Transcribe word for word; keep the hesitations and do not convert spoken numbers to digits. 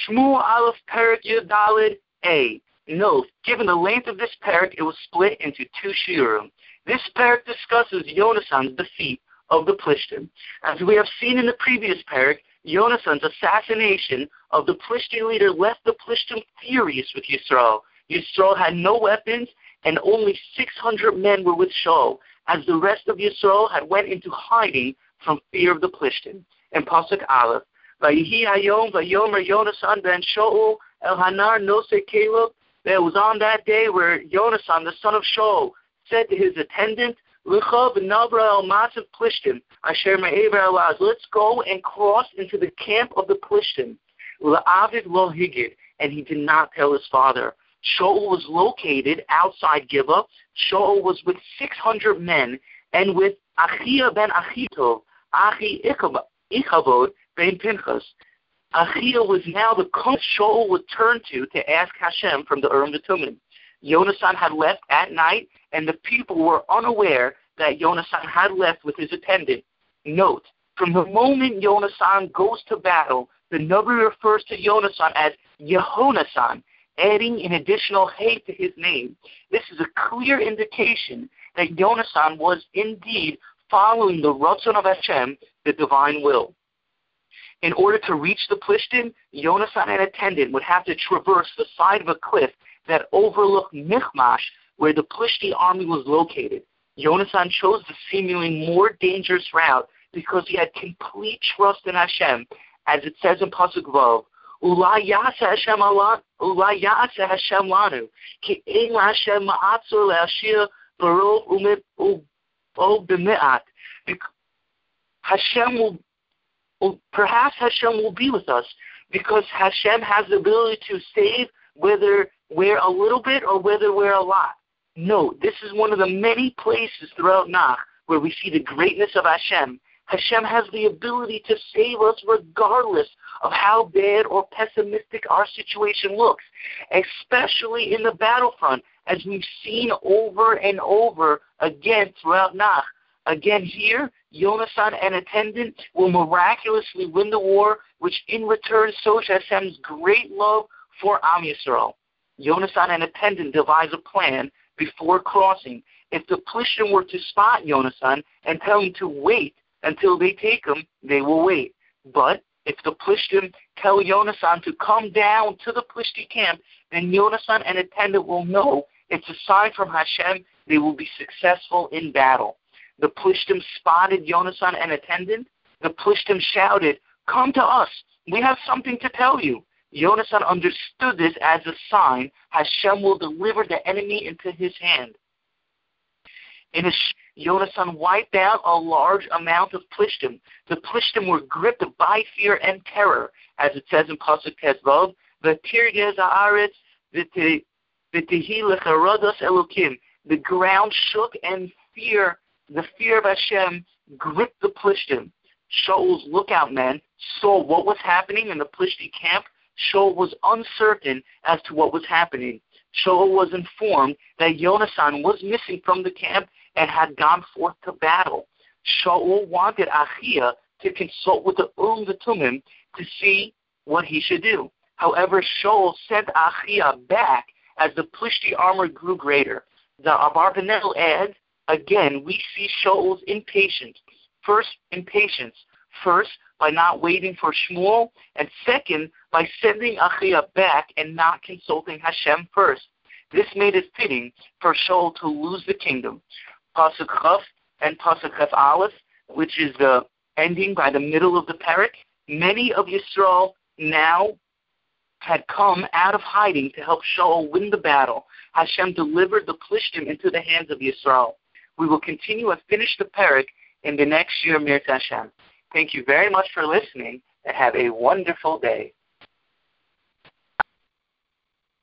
Shmuel Aleph Perik Yudalid A. Note, given the length of this parak, it was split into two shiurim. This parak discusses Yonasan's defeat of the Plishtim. As we have seen in the previous parak, Yonasan's assassination of the Plishtim leader left the Plishtim furious with Yisrael. Yisrael had no weapons, and only six hundred men were with Shaul, as the rest of Yisrael had went into hiding from fear of the Plishtim. And Pasuk Aleph, Vayihi Hayom Vayomer Yonasan ben Shaul El Hanar Nose Caleb. There was on that day where Yonasan, the son of Shaul, said to his attendant, L'cha v'nabra el masav Plishtim, asher me'ever elaz. Let's go and cross into the camp of the Plishtim. L'avid lo higid, and he did not tell his father. Shaul was located outside Gibeah. Shaul was with six hundred men, and with Achia ben Achitov, Achi Ichabod ben Pinchas. Achia was now the coach Shaul would turn to to ask Hashem from the Urim V'Tumim. Yonasan had left at night, and the people were unaware that Yonasan had left with his attendant. Note, from the moment Yonasan goes to battle, the Navi refers to Yonasan as Yehonasan, adding an additional hey to his name. This is a clear indication that Yonasan was indeed following the Ratzon of Hashem, the divine will. In order to reach the Plishtim, Yonasan and attendant would have to traverse the side of a cliff that overlooked Michmash, where the Plishti army was located. Yonasan chose the seemingly more dangerous route because he had complete trust in Hashem, as it says in Pasuk Vav, Ulai ya'aseh Hashem alanu, Ulai ya'aseh Hashem lanu, ki ein Hashem ma'atzor le'ashir barov u'o b'me'at. Hashem will Well, perhaps Hashem will be with us because Hashem has the ability to save whether we're a little bit or whether we're a lot. No, this is one of the many places throughout Nach where we see the greatness of Hashem. Hashem has the ability to save us regardless of how bad or pessimistic our situation looks, especially in the battlefront, as we've seen over and over again throughout Nach. Again here, Yonasan and attendant will miraculously win the war, which in return shows Hashem's great love for Am Yisrael. Yonasan and attendant devise a plan before crossing. If the Plishtim were to spot Yonasan and tell him to wait until they take him, they will wait. But if the Plishtim tell Yonasan to come down to the Plishti camp, then Yonasan and attendant will know it's a sign from Hashem they will be successful in battle. The Plishtim spotted Yonasan and attendant. The Plishtim shouted, "Come to us. We have something to tell you." Yonasan understood this as a sign Hashem will deliver the enemy into his hand. In a sh- Yonasan wiped out a large amount of Plishtim. The Plishtim were gripped by fear and terror, as it says in Pasuk Tezvav, "V'tirgez haaretz v'tehi lecharodos Elokim." The ground shook and fear. The fear of Hashem gripped the Plishtim. Shaul's lookout men saw what was happening in the Plishti camp. Shaul was uncertain as to what was happening. Shaul was informed that Yonasan was missing from the camp and had gone forth to battle. Shaul wanted Achia to consult with the Urim V'Tumim to see what he should do. However, Shaul sent Achia back as the Plishti armor grew greater. The Abarbanel adds, again, we see Shaul's impatience. First, impatience. First, by not waiting for Shmuel, and second, by sending Achia back and not consulting Hashem first. This made it fitting for Shaul to lose the kingdom. Pasuk Chaf and Pasuk Chaf Aleph, which is the ending by the middle of the parak, many of Yisrael now had come out of hiding to help Shaul win the battle. Hashem delivered the Plishtim into the hands of Yisrael. We will continue and finish the parak in the next year, Mir Hashem. Thank you very much for listening, and have a wonderful day.